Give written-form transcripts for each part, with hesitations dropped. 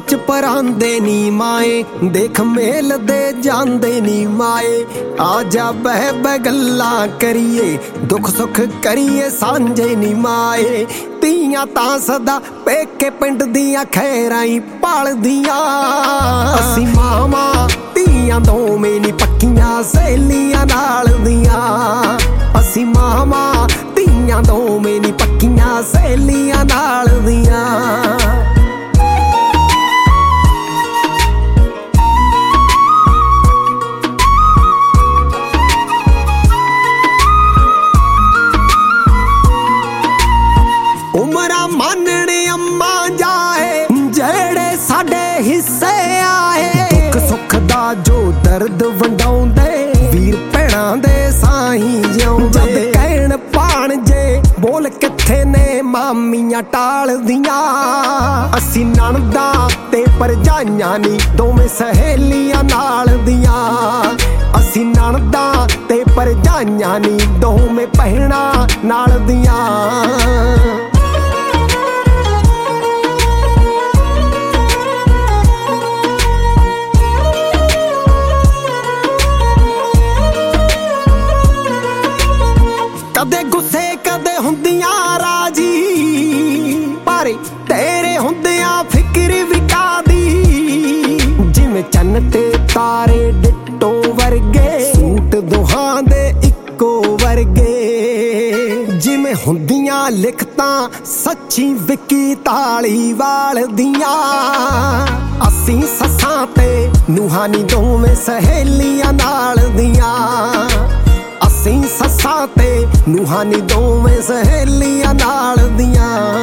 ਵਿੱਚ ਪਰਾਂਦੇ ਨੀ ਮਾਏ, ਦੇਖ ਮੇਲਦੇ ਜਾਂਦੇ ਨੀ ਮਾਏ। ਆ ਜਾ ਬਹਿ ਬਹਿ ਗੱਲਾਂ ਕਰੀਏ, ਦੁੱਖ ਸੁੱਖ ਕਰੀਏ ਸਾਂਝੇ ਨੀ ਮਾਏ। ਧੀਆਂ ਤਾਂ ਸਦਾ ਪੇਕੇ ਪਿੰਡ ਦੀਆਂ ਖੈਰਾਂ ਹੀ ਭਾਲਦੀਆਂ। ਅਸੀਂ ਮਾਵਾਂ ਧੀਆਂ ਦੋਵੇਂ ਨੀ ਪੱਕੀਆਂ ਸਹੇਲੀਆਂ ਨਾਲ ਦੀਆਂ। ਅਸੀਂ ਮਾਵਾਂ ਧੀਆਂ ਦੋਵੇਂ ਨੀ ਪੱਕੀਆਂ ਸਹੇਲੀਆਂ ਨਾਲ ਦੀਆਂ। ਉਮਰਾਂ ਮੰਨਣ ਅੰਮਾ ਜਾਏ, ਜਿਹੜੇ ਸਾਡੇ ਹਿੱਸੇ ਆਏ। ਦੁੱਖ ਸੁੱਖ ਦਾ ਜੋ ਦਰਦ ਵੰਡਾਉਂਦੇ, ਵੀਰ ਭੈਣਾਂ ਦੇ ਸਾਹੀਂ ਜਿਉਂਦੇ। ਜਦ ਕਹਿਣ ਭਾਣਜੇ ਬੋਲ ਕਿੱਥੇ ਨੇ, ਮਾਮੀਆਂ ਟਾਲਦੀਆਂ। ਅਸੀਂ ਨਣਦਾਂ ਤੇ ਭਰਜਾਈਆਂ ਨੀ, ਦੋਵੇਂ ਸਹੇਲੀਆਂ ਨਾਲ ਦੀਆਂ। ਅਸੀਂ ਨਣਦਾਂ ਤੇ ਭਰਜਾਈਆਂ ਨੀ, ਦੋਵੇਂ ਭੈਣਾਂ ਨਾਲ ਦੀਆਂ। ਕਦੇ ਗੁੱਸੇ ਕਦੇ ਹੁੰਦੀਆਂ ਰਾਜੀ, ਪਰ ਤੇਰੇ ਹੁੰਦਿਆਂ ਫਿਕਰ ਵੀ ਕਾਦੀ। ਜਿਵੇਂ ਚੰਨ ਤੇ ਤਾਰੇ ਡਿੱਟੋ ਵਰਗੇ, ਸੂਟ ਦੋਹਾਂ ਦੇ ਇੱਕੋ ਵਰਗੇ। ਜਿਵੇਂ ਹੁੰਦੀਆਂ ਲਿਖਤਾਂ ਸੱਚੀ ਵਿਕੀ ਧਾਲੀਵਾਲ ਦੀਆਂ। ਅਸੀਂ ਸੱਸਾਂ ਤੇ ਨੂੰਹਾਂ ਨੀ, ਦੋਵੇਂ ਸਹੇਲੀਆਂ ਨਾਲ ਦੀਆਂ। ਅਸੀਂ ਸੱਸਾਂ ਤੇ ਨੂੰਹਾਂ ਨੀ, ਦੋਵੇਂ ਸਹੇਲੀਆਂ ਨਾਲ ਦੀਆਂ।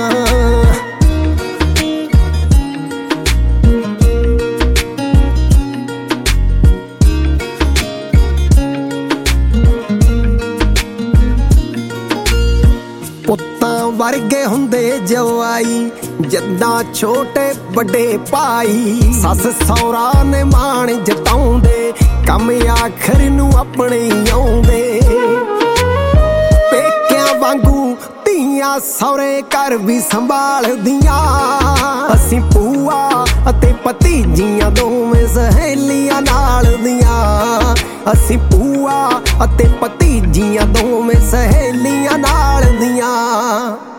ਪੁੱਤਾਂ ਵਰਗੇ ਹੁੰਦੇ ਜਵਾਈ, ਜੱਦਾਂ ਛੋਟੇ ਵੱਡੇ ਭਾਈ। ਸੱਸ ਸਹੁਰਾ ਨੇ ਮਾਣ ਜਤਾਉਂਦੇ, ਕੰਮ ਆਖਰ ਨੂੰ ਆਪਣੇ ਆਉਂਦੇ। ਪੇਕਿਆਂ ਵਾਂਗੂ ਧੀਆਂ ਸਹੁਰੇ ਘਰ ਵੀ ਸੰਭਾਲਦੀਆਂ। ਅਸੀਂ ਭੂਆ ਅਤੇ ਭਤੀਜੀਆਂ ਦੋਵੇਂ ਸਹੇਲੀਆਂ ਨਾਲ ਦੀਆਂ। ਅਸੀਂ ਭੂਆ ਅਤੇ ਭਤੀਜੀਆਂ ਦੋਵੇਂ ਸਹੇਲੀਆਂ ਨਾਲ ਦੀਆਂ।